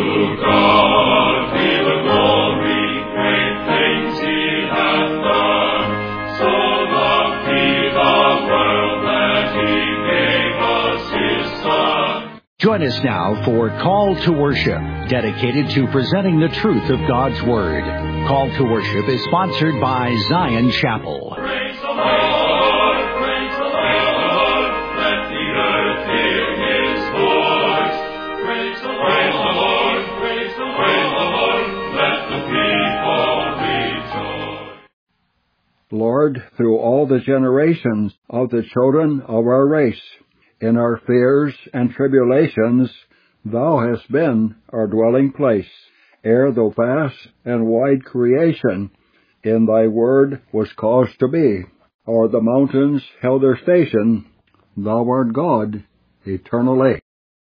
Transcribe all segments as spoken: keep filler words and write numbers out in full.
Join us now for Call to Worship, dedicated to presenting the truth of God's Word. Call to Worship is sponsored by Zion Chapel. Praise the Lord, praise the Lord, let the earth hear His voice. Praise the Lord, praise the Lord, let the people rejoice. Lord, through all the generations of the children of our race, in our fears and tribulations, Thou hast been our dwelling place. Ere the vast and wide creation in Thy word was caused to be, or the mountains held their station, Thou art God eternally.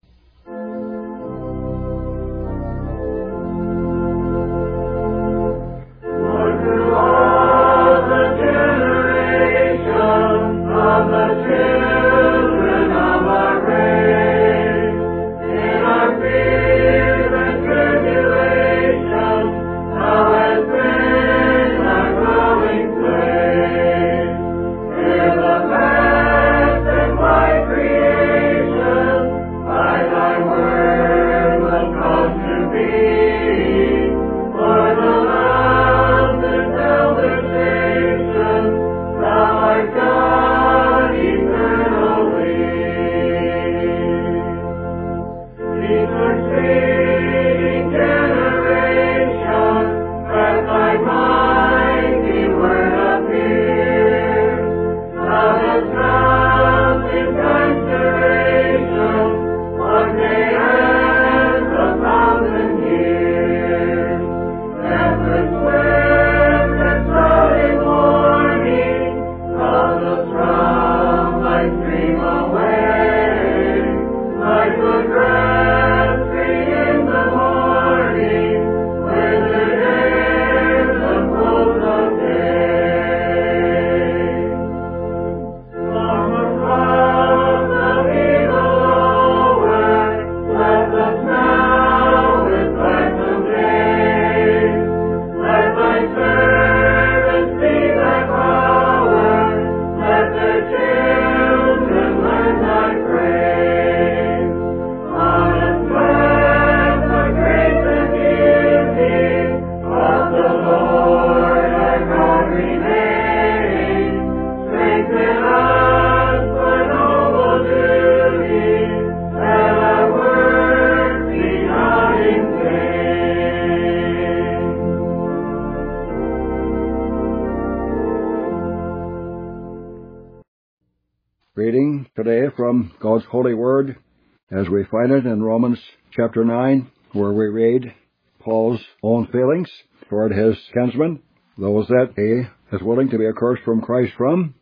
Reading today from God's holy word, as we find it in Romans chapter nine, where we read Paul's own feelings toward his kinsmen, those that he is willing to be accursed from Christ from,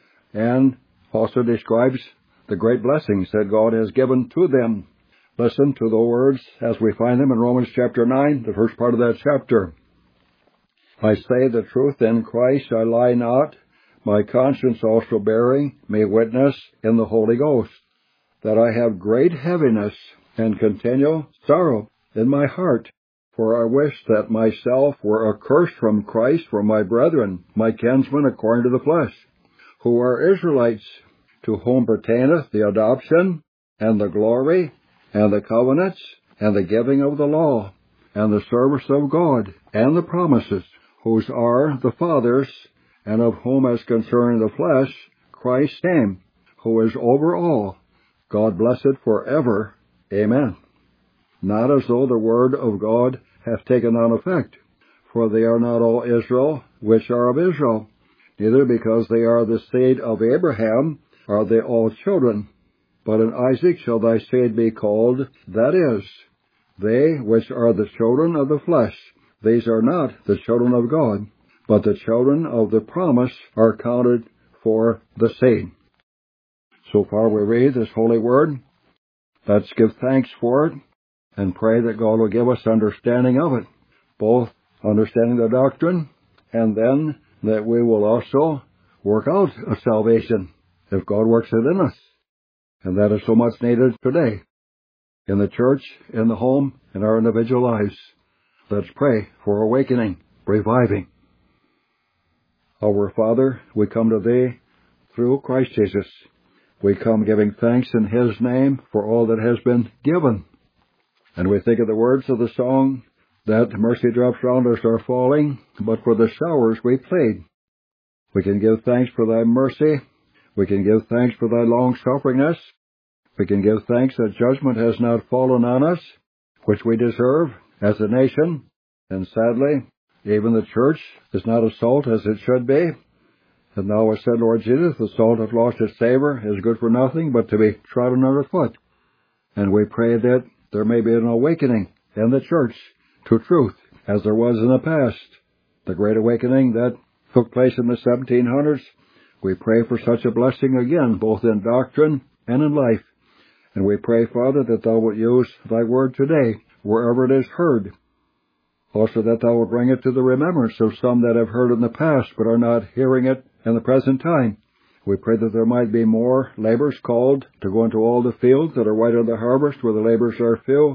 and also describes the great blessings that God has given to them. Listen to the words as we find them in Romans chapter nine, the first part of that chapter. I say the truth in Christ, I lie not, my conscience also bearing me witness in the Holy Ghost, that I have great heaviness and continual sorrow in my heart. For I wish that myself were accursed from Christ for my brethren, my kinsmen according to the flesh, who are Israelites, to whom pertaineth the adoption, and the glory, and the covenants, and the giving of the law, and the service of God, and the promises, whose are the fathers, and of whom as concerning the flesh Christ came, who is over all, God blessed for ever. Amen. Not as though the word of God hath taken on effect, for they are not all Israel which are of Israel, neither because they are the seed of Abraham are they all children. But in Isaac shall thy seed be called, that is, they which are the children of the flesh, these are not the children of God, but the children of the promise are counted for the seed. So far we read this holy word. Let's give thanks for it and pray that God will give us understanding of it, both understanding the doctrine and then that we will also work out a salvation if God works it in us. And that is so much needed today. in the church, in the home, in our individual lives. Let's pray for awakening, reviving. Our Father, we come to Thee through Christ Jesus. We come giving thanks in His name for all that has been given. And we think of the words of the song, that mercy drops round us are falling, but for the showers we plead. We can give thanks for Thy mercy. We can give thanks for Thy long-sufferingness. We can give thanks that judgment has not fallen on us, which we deserve as a nation. And sadly, even the church is not as salt as it should be. And thou hast said, Lord Jesus, the salt hath lost its savor, is good for nothing but to be trodden underfoot. And we pray that there may be an awakening in the church to truth, as there was in the past. The great awakening that took place in the seventeen hundreds, we pray for such a blessing again, both in doctrine and in life. And we pray, Father, that Thou wilt use Thy word today, wherever it is heard. Also that Thou wilt bring it to the remembrance of some that have heard in the past, but are not hearing it in the present time. We pray that there might be more laborers called to go into all the fields that are white of the harvest, where the laborers are few.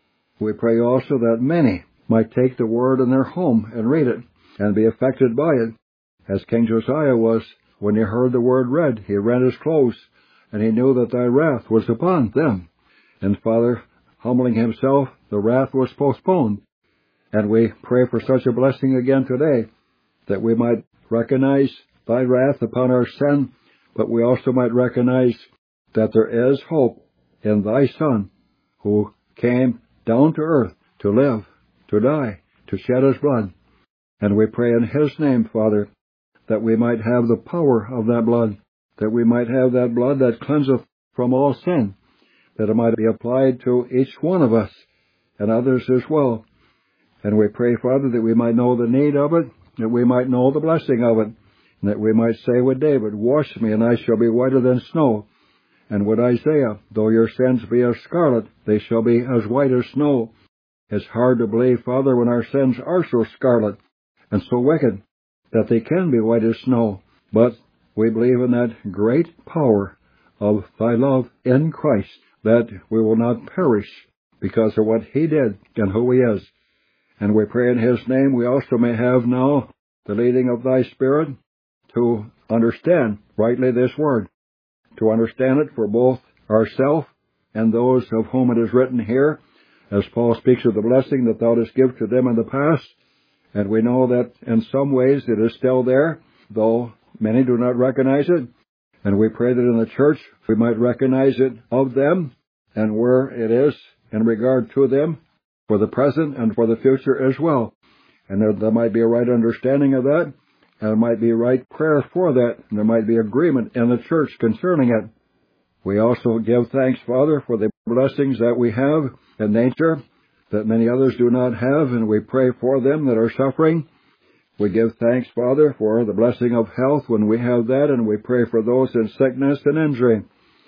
We pray also that many might take the word in their home and read it, and be affected by it, as King Josiah was. When he heard the word read, he rent his clothes, and he knew that Thy wrath was upon them. And Father, humbling himself, the wrath was postponed. And we pray for such a blessing again today, that we might recognize Thy wrath upon our sin, but we also might recognize that there is hope in Thy Son, who came down to earth to live, to die, to shed His blood. And we pray in His name, Father, that we might have the power of that blood, that we might have that blood that cleanseth from all sin, that it might be applied to each one of us and others as well. And we pray, Father, that we might know the need of it, that we might know the blessing of it, and that we might say with David, wash me, and I shall be whiter than snow. And with Isaiah, though your sins be as scarlet, they shall be as white as snow. It's hard to believe, Father, when our sins are so scarlet and so wicked, that they can be white as snow. But we believe in that great power of Thy love in Christ, that we will not perish because of what He did and who He is. And we pray in His name we also may have now the leading of Thy Spirit to understand rightly this word, to understand it for both ourselves and those of whom it is written here, as Paul speaks of the blessing that Thou didst give to them in the past. And we know that in some ways it is still there, though many do not recognize it. And we pray that in the church we might recognize it of them and where it is in regard to them for the present and for the future as well. And there, there might be a right understanding of that, and there might be right prayer for that, and there might be agreement in the church concerning it. We also give thanks, Father, for the blessings that we have in nature that many others do not have, and we pray for them that are suffering. We give thanks, Father, for the blessing of health when we have that, and we pray for those in sickness and injury.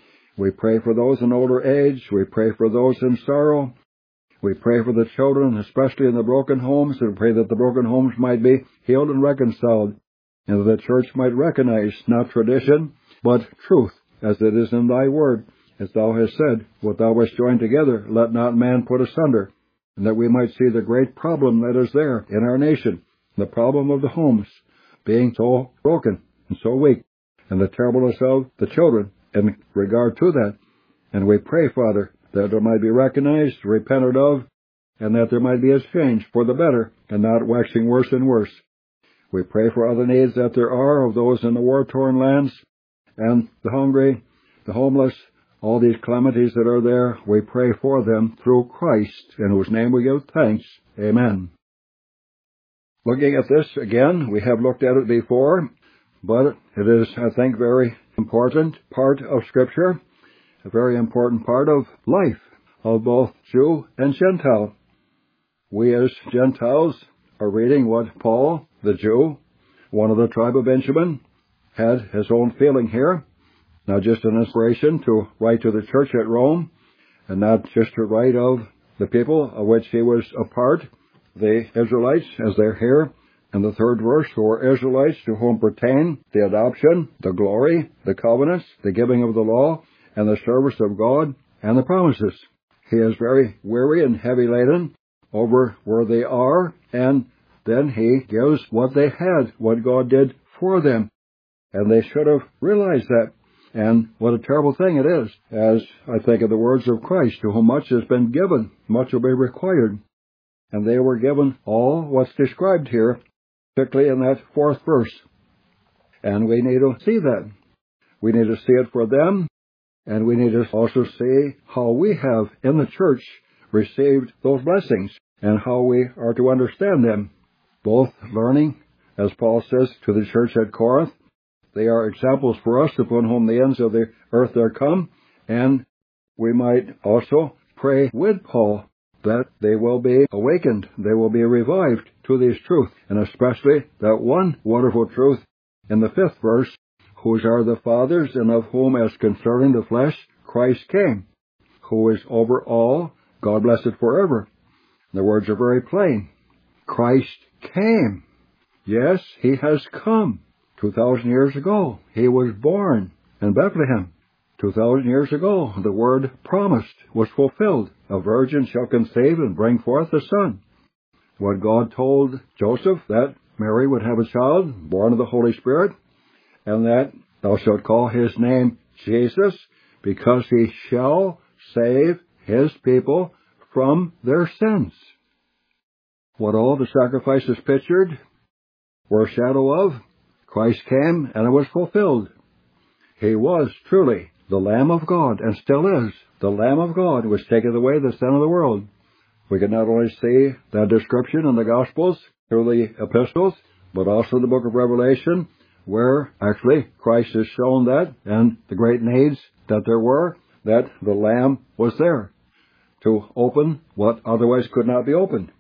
We pray for those in older age. We pray for those in sorrow. We pray for the children, especially in the broken homes, and pray that the broken homes might be healed and reconciled, and that the church might recognize not tradition, but truth, as it is in Thy word. As Thou hast said, what Thou hast joined together, let not man put asunder. And that we might see the great problem that is there in our nation, the problem of the homes being so broken and so weak, and the terribleness of the children in regard to that. And we pray, Father, that it might be recognized, repented of, and that there might be a change for the better, and not waxing worse and worse. We pray for other needs that there are of those in the war-torn lands, and the hungry, the homeless, all these calamities that are there. We pray for them through Christ, in whose name we give thanks. Amen. Looking at this again, we have looked at it before, but it is, I think, very important part of Scripture, a very important part of life of both Jew and Gentile. We as Gentiles are reading what Paul, the Jew, one of the tribe of Benjamin, had his own feeling here. Not just an inspiration to write to the church at Rome, and not just to write of the people of which he was a part, the Israelites, as they're here in the third verse, who are Israelites to whom pertain the adoption, the glory, the covenants, the giving of the law, and the service of God, and the promises. he is very weary and heavy laden over where they are, and then he gives what they had, what God did for them. And they should have realized that. And what a terrible thing it is, as I think of the words of Christ, to whom much has been given, much will be required. And they were given all what's described here, particularly in that fourth verse. And we need to see that. We need to see it for them, and we need to also see how we have, in the church, received those blessings, and how we are to understand them, both learning, as Paul says to the church at Corinth, they are examples for us upon whom the ends of the earth are come, and we might also pray with Paul that they will be awakened, they will be revived to these truths, and especially that one wonderful truth in the fifth verse, whose are the fathers, and of whom, as concerning the flesh, Christ came, who is over all, God bless it forever. The words are very plain. Christ came. Yes, he has come. Two thousand years ago, he was born in Bethlehem. Two thousand years ago, the word promised was fulfilled. A virgin shall conceive and bring forth a son. What God told Joseph, that Mary would have a child, born of the Holy Spirit, and that thou shalt call his name Jesus, because he shall save his people from their sins. What all the sacrifices pictured were a shadow of, Christ came and it was fulfilled. He was truly the Lamb of God, and still is the Lamb of God, which taketh away the sin of the world. We can not only see that description in the Gospels through the epistles, but also the book of Revelation, where actually Christ has shown that, and the great needs that there were, that the Lamb was there to open what otherwise could not be opened.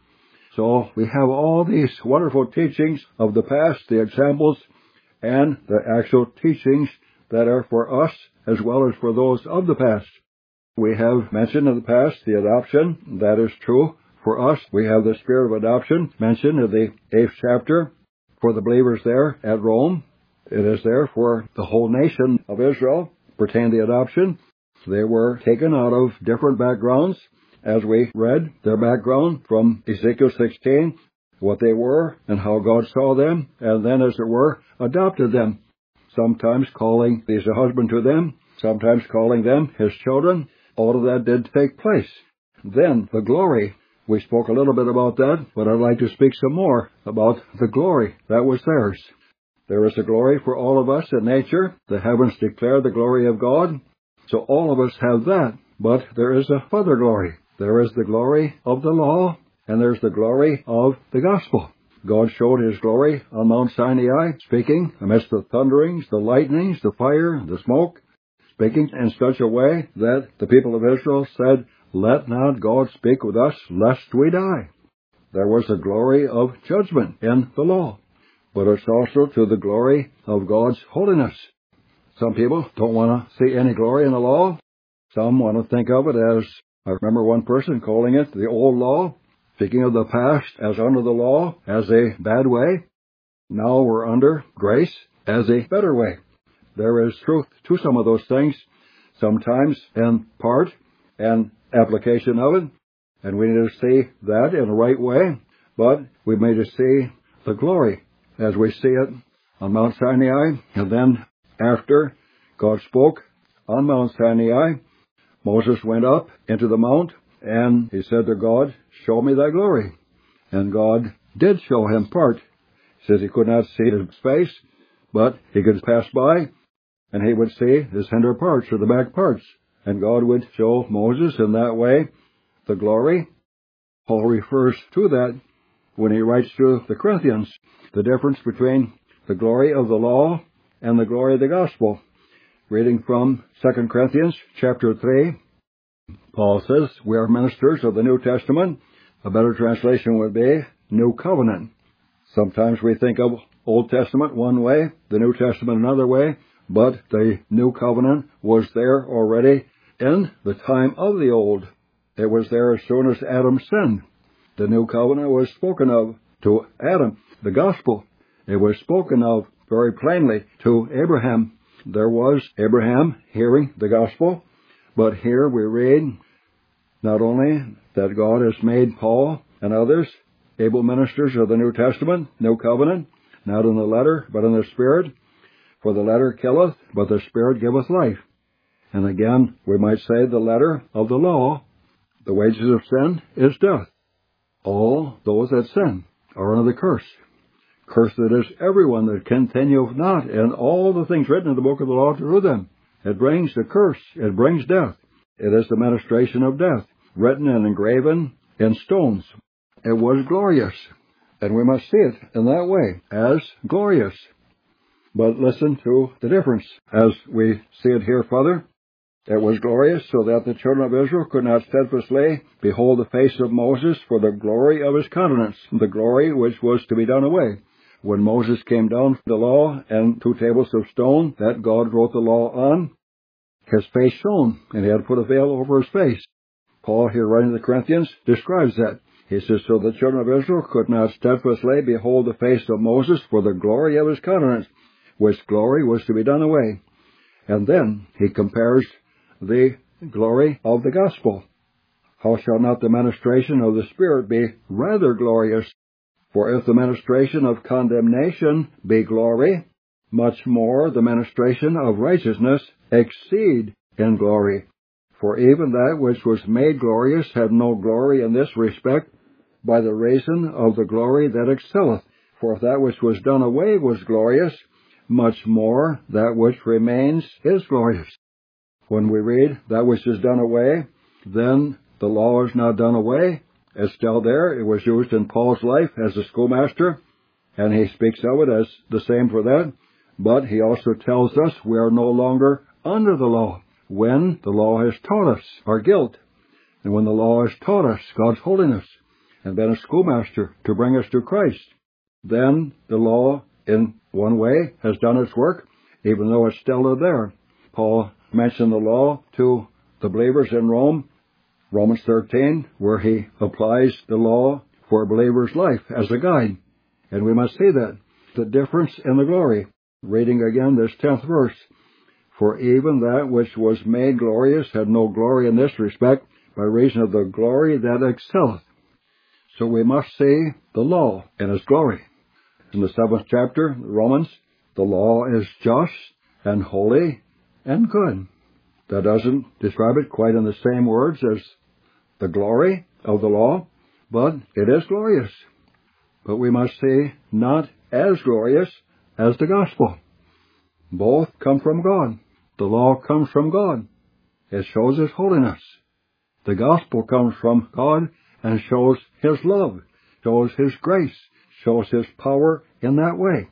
So we have all these wonderful teachings of the past, the examples, and the actual teachings that are for us as well as for those of the past. We have mentioned in the past the adoption. That is true for us. We have the spirit of adoption mentioned in the eighth chapter for the believers there at Rome. It is there for the whole nation of Israel pertaining to the adoption. They were taken out of different backgrounds, as we read their background from Ezekiel sixteen, what they were and how God saw them, and then, as it were, adopted them, sometimes calling these a husband to them, sometimes calling them his children. All of that did take place. Then the glory, we spoke a little bit about that, but I'd like to speak some more about the glory that was theirs. There is a glory for all of us in nature. The heavens declare the glory of God, so all of us have that. But there is a further glory. There is the glory of the law, and there's the glory of the gospel. God showed his glory on Mount Sinai, speaking amidst the thunderings, the lightnings, the fire, the smoke, speaking in such a way that the people of Israel said, "Let not God speak with us, lest we die." There was a glory of judgment in the law, but it's also to the glory of God's holiness. Some people don't want to see any glory in the law. Some want to think of it as, I remember one person calling it the old law, speaking of the past as under the law, as a bad way. Now we're under grace as a better way. There is truth to some of those things, sometimes in part and application of it, and we need to see that in the right way, but we need to see the glory as we see it on Mount Sinai, and then after God spoke on Mount Sinai, Moses went up into the mount, and he said to God, "Show me thy glory." And God did show him part. He says he could not see his face, but he could pass by, and he would see his hinder parts or the back parts. And God would show Moses in that way the glory. Paul refers to that when he writes to the Corinthians, the difference between the glory of the law and the glory of the gospel. Reading from Second Corinthians chapter three, Paul says, "We are ministers of the New Testament." A better translation would be New Covenant. Sometimes we think of Old Testament one way, the New Testament another way, but the New Covenant was there already in the time of the Old. It was there as soon as Adam sinned. The New Covenant was spoken of to Adam. The Gospel, it was spoken of very plainly to Abraham. There was Abraham hearing the Gospel, but here we read Not only that God has made Paul and others able ministers of the New Testament, New Covenant, not in the letter, but in the Spirit. For the letter killeth, but the Spirit giveth life. And again, we might say the letter of the law, the wages of sin, is death. All those that sin are under the curse. Cursed is everyone that continueth not in all the things written in the book of the law to do them. It brings the curse. It brings death. It is the ministration of death, written and engraven in stones. It was glorious, and we must see it in that way, as glorious. But listen to the difference as we see it here further. It was glorious, so that the children of Israel could not steadfastly behold the face of Moses for the glory of his countenance, the glory which was to be done away. When Moses came down from the law and two tables of stone that God wrote the law on, his face shone, and he had put a veil over his face. Paul, here writing to the Corinthians, describes that. He says, so the children of Israel could not steadfastly behold the face of Moses for the glory of his countenance, which glory was to be done away. And then he compares the glory of the gospel. How shall not the ministration of the Spirit be rather glorious? For if the ministration of condemnation be glory, much more the ministration of righteousness exceed in glory. For even that which was made glorious had no glory in this respect, by the reason of the glory that excelleth. For if that which was done away was glorious, much more that which remains is glorious. When we read that which is done away, then the law is not done away. It's still there. It was used in Paul's life as a schoolmaster, and he speaks of it as the same for that. But he also tells us we are no longer under the law when the law has taught us our guilt, and when the law has taught us God's holiness, and been a schoolmaster to bring us to Christ. Then the law, in one way, has done its work, even though it's still there. Paul mentioned the law to the believers in Rome, Romans thirteen, where he applies the law for a believer's life as a guide. And we must see that, the difference in the glory. Reading again this tenth verse. For even that which was made glorious had no glory in this respect, by reason of the glory that excelleth. So we must see the law in its glory. In the seventh chapter, Romans, the law is just and holy and good. That doesn't describe it quite in the same words as the glory of the law, but it is glorious. But we must see not as glorious as the gospel. Both come from God. The law comes from God. It shows His holiness. The gospel comes from God and shows His love, shows His grace, shows His power in that way.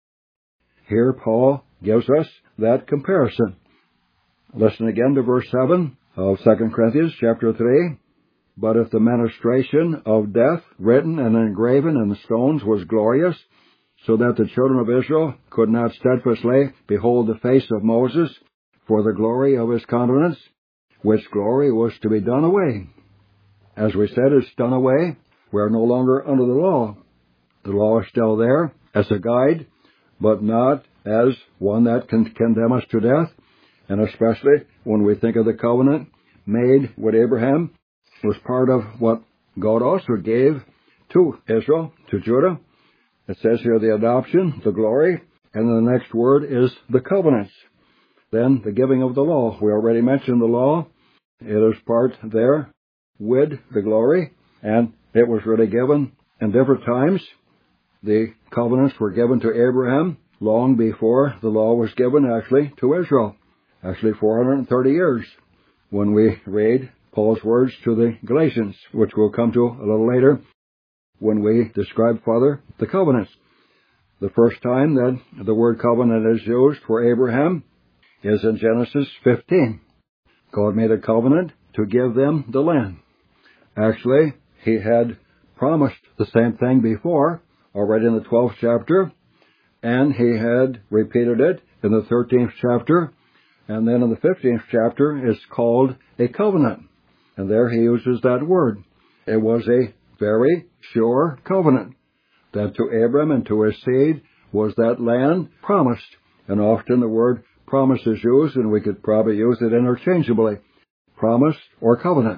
Here Paul gives us that comparison. Listen again to verse seven of Second Corinthians chapter three. But if the ministration of death, written and engraven in the stones, was glorious, so that the children of Israel could not steadfastly behold the face of Moses for the glory of his countenance, which glory was to be done away. As we said, it's done away. We are no longer under the law. The law is still there as a guide, but not as one that can condemn us to death. And especially when we think of the covenant made with Abraham, was part of what God also gave to Israel, to Judah. It says here the adoption, the glory, and the next word is the covenants. Then the giving of the law. We already mentioned the law. It is part there with the glory, and it was really given in different times. The covenants were given to Abraham long before the law was given actually to Israel. Actually four hundred thirty years when we read Paul's words to the Galatians, which we'll come to a little later when we describe further the covenants. The first time that the word covenant is used for Abraham is in Genesis fifteen. God made a covenant to give them the land. Actually, He had promised the same thing before, already in the twelfth chapter, and He had repeated it in the thirteenth chapter, and then in the fifteenth chapter it's called a covenant. And there He uses that word. It was a very sure covenant that to Abram and to his seed was that land promised. And often the word promise is used, and we could probably use it interchangeably. Promise or covenant.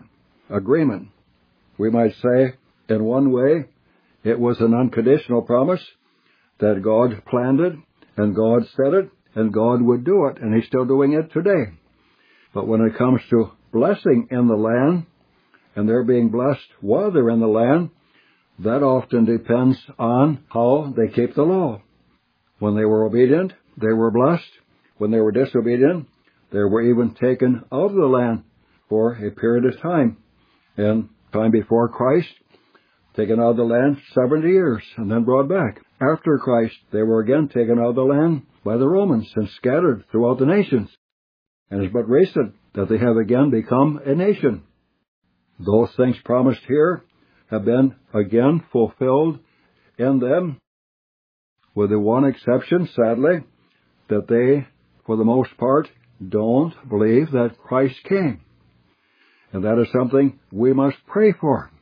agreement. We might say, in one way, it was an unconditional promise that God planned it, and God said it, and God would do it, and He's still doing it today. But when it comes to blessing in the land, and they're being blessed while they're in the land, that often depends on how they keep the law. When they were obedient, they were blessed. When they were disobedient, they were even taken out of the land for a period of time. In time before Christ, taken out of the land seventy years, and then brought back. After Christ, they were again taken out of the land by the Romans and scattered throughout the nations. And it's but recent that they have again become a nation. Those things promised here have been again fulfilled in them, with the one exception, sadly, that they, for the most part, don't believe that Christ came. And that is something we must pray for.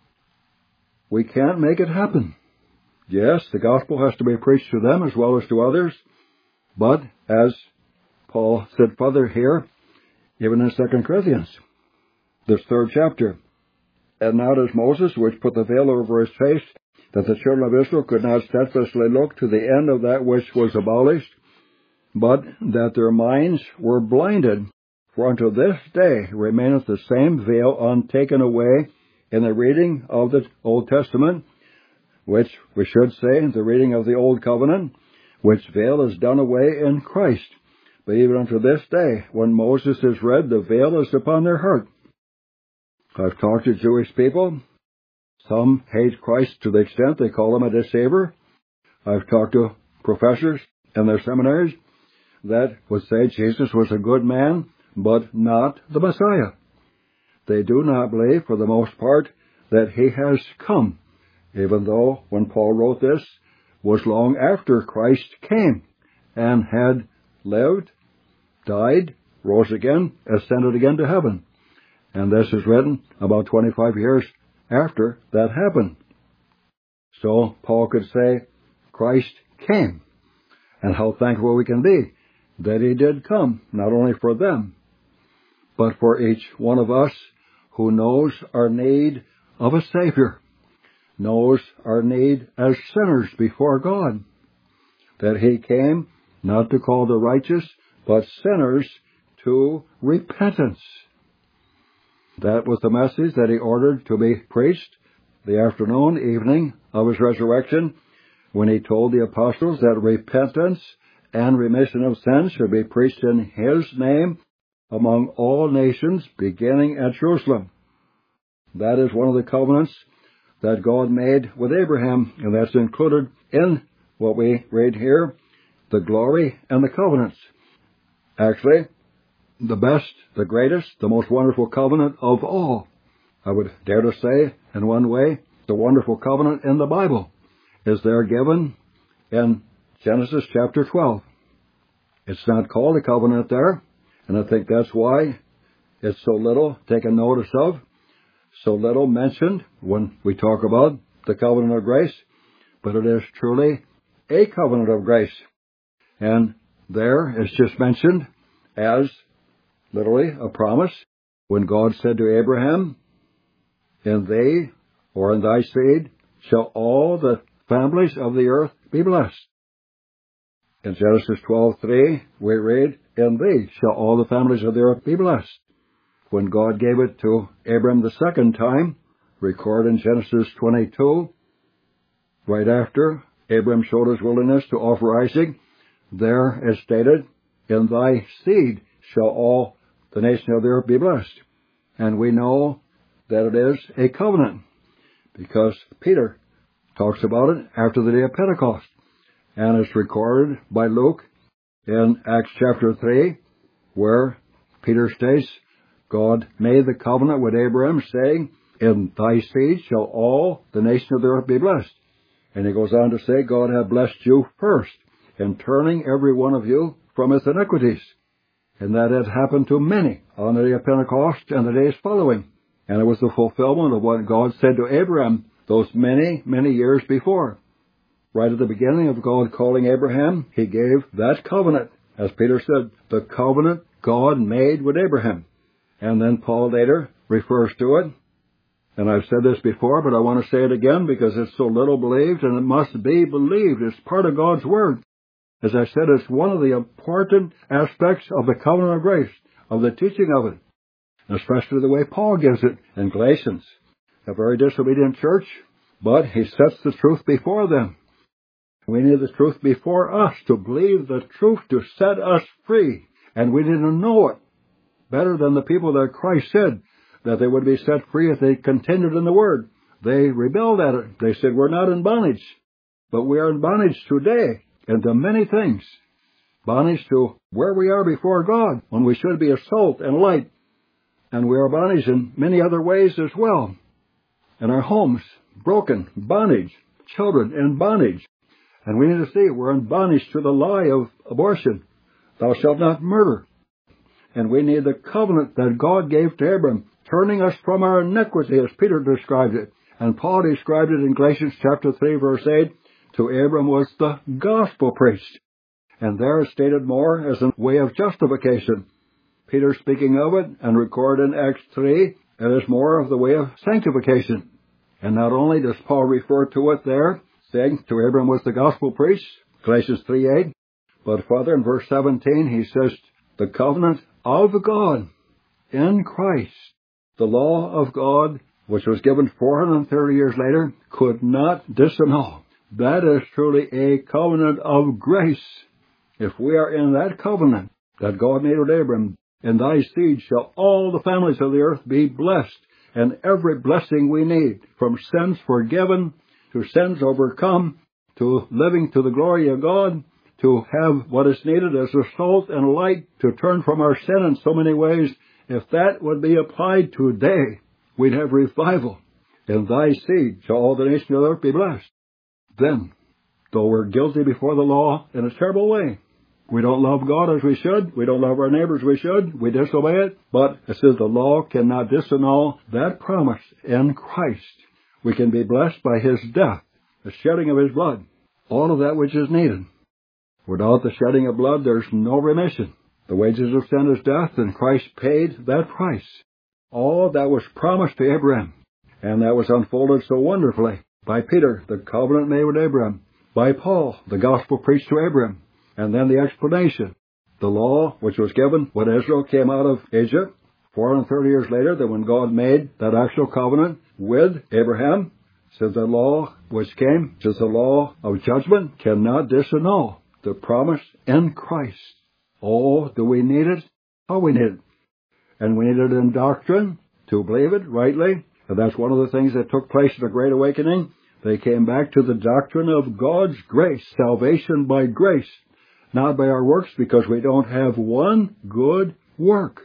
We can't make it happen. Yes, the gospel has to be preached to them as well as to others, but as Paul said further here, even in Second Corinthians, this third chapter, and not as Moses, which put the veil over his face, that the children of Israel could not steadfastly look to the end of that which was abolished, but that their minds were blinded. For unto this day remaineth the same veil untaken away in the reading of the Old Testament, which we should say, the reading of the Old Covenant, which veil is done away in Christ. But even unto this day, when Moses is read, the veil is upon their heart. I've talked to Jewish people. Some hate Christ to the extent they call him a deceiver. I've talked to professors in their seminaries that would say Jesus was a good man, but not the Messiah. They do not believe, for the most part, that he has come, even though when Paul wrote this was long after Christ came and had lived, died, rose again, ascended again to heaven. And this is written about twenty-five years after that happened. So Paul could say, Christ came. And how thankful we can be that he did come, not only for them, but for each one of us who knows our need of a Savior, knows our need as sinners before God, that he came not to call the righteous, but sinners to repentance. That was the message that he ordered to be preached the afternoon, evening of his resurrection, when he told the apostles that repentance and remission of sins should be preached in his name among all nations, beginning at Jerusalem. That is one of the covenants that God made with Abraham, and that's included in what we read here, the glory and the covenants. Actually, the best, the greatest, the most wonderful covenant of all. I would dare to say, in one way, the wonderful covenant in the Bible is there given in Genesis chapter twelve. It's not called a covenant there, and I think that's why it's so little taken notice of, so little mentioned when we talk about the covenant of grace, but it is truly a covenant of grace. And there it's just mentioned as literally a promise when God said to Abraham, in thee, or in thy seed, shall all the families of the earth be blessed. In Genesis twelve three, we read, in thee shall all the families of the earth be blessed. When God gave it to Abram the second time, recorded in Genesis twenty-two, right after Abram showed his willingness to offer Isaac, there is stated, in thy seed shall all the nation of the earth be blessed. And we know that it is a covenant, because Peter talks about it after the day of Pentecost. And it's recorded by Luke in Acts chapter three, where Peter states, God made the covenant with Abraham, saying, in thy seed shall all the nation of the earth be blessed. And he goes on to say, God hath blessed you first, in turning every one of you from his iniquities. And that had happened to many on the day of Pentecost and the days following. And it was the fulfillment of what God said to Abraham those many, many years before. Right at the beginning of God calling Abraham, he gave that covenant, as Peter said, the covenant God made with Abraham. And then Paul later refers to it And I've said this before, but I want to say it again because it's so little believed, and it must be believed. It's part of God's Word. As I said, it's one of the important aspects of the covenant of grace, of the teaching of it, especially the way Paul gives it in Galatians. A very disobedient church, but he sets the truth before them. We need the truth before us to believe the truth to set us free, and we didn't know it better than the people that Christ said that they would be set free if they continued in the Word. They rebelled at it. They said, we're not in bondage, but we are in bondage today and to many things. Bondage to where we are before God when we should be a salt and light. And we are bondage in many other ways as well. In our homes, broken, bondage, children in bondage. And we need to see we're in bondage to the lie of abortion. Thou shalt not murder. And we need the covenant that God gave to Abram, turning us from our iniquity, as Peter described it. And Paul described it in Galatians chapter three, verse eight. To Abram was the gospel preached. And there it's stated more as a way of justification. Peter speaking of it and recorded in Acts three, it is more of the way of sanctification. And not only does Paul refer to it there, saying to Abram was the gospel preached, Galatians three eight, but further in verse seventeen he says, the covenant of God in Christ, the law of God, which was given four hundred thirty years later, could not disannul. That is truly a covenant of grace. If we are in that covenant that God made with Abram, in thy seed shall all the families of the earth be blessed, and every blessing we need, from sins forgiven, to sins overcome, to living to the glory of God, to have what is needed as a salt and light, to turn from our sin in so many ways. If that would be applied today, we'd have revival. In thy seed shall all the nations of the earth be blessed. Then, though we're guilty before the law in a terrible way, we don't love God as we should, we don't love our neighbors as we should, we disobey it, but it says the law cannot disannul that promise in Christ. We can be blessed by His death, the shedding of His blood, all of that which is needed. Without the shedding of blood, there's no remission. The wages of sin is death, and Christ paid that price. All that was promised to Abraham, and that was unfolded so wonderfully by Peter, the covenant made with Abraham, by Paul, the gospel preached to Abraham, and then the explanation. The law, which was given when Israel came out of Egypt, four hundred thirty years later, that when God made that actual covenant with Abraham, says the law which came, says the law of judgment, cannot disannul the promise in Christ. Oh, do we need it? Oh, we need it. And we need it in doctrine to believe it rightly. And that's one of the things that took place in the Great Awakening. They came back to the doctrine of God's grace, salvation by grace, not by our works, because we don't have one good work.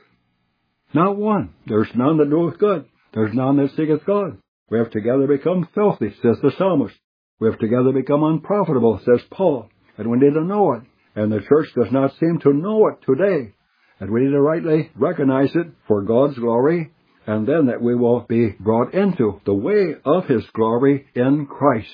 Not one. There's none that doeth good. There's none that seeketh God. We have together become filthy, says the psalmist. We have together become unprofitable, says Paul. And we need to know it. And the church does not seem to know it today. And we need to rightly recognize it for God's glory, and then that we will be brought into the way of His glory in Christ.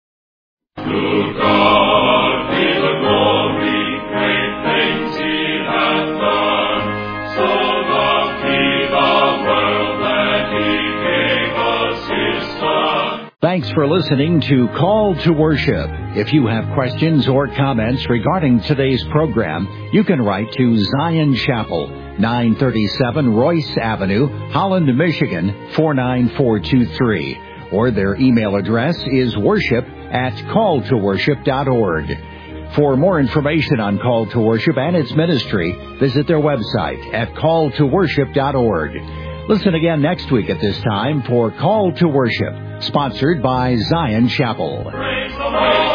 To God be the glory, great things He hath done. So loved He the world that He gave us His Son. Thanks for listening to Call to Worship. If you have questions or comments regarding today's program, you can write to Zion Chapel, nine thirty-seven Royce Avenue, Holland, Michigan, four nine four two three. Or their email address is worship at call to worship dot org. For more information on Call to Worship and its ministry, visit their website at call to worship dot org. Listen again next week at this time for Call to Worship, sponsored by Zion Chapel. Praise the Lord.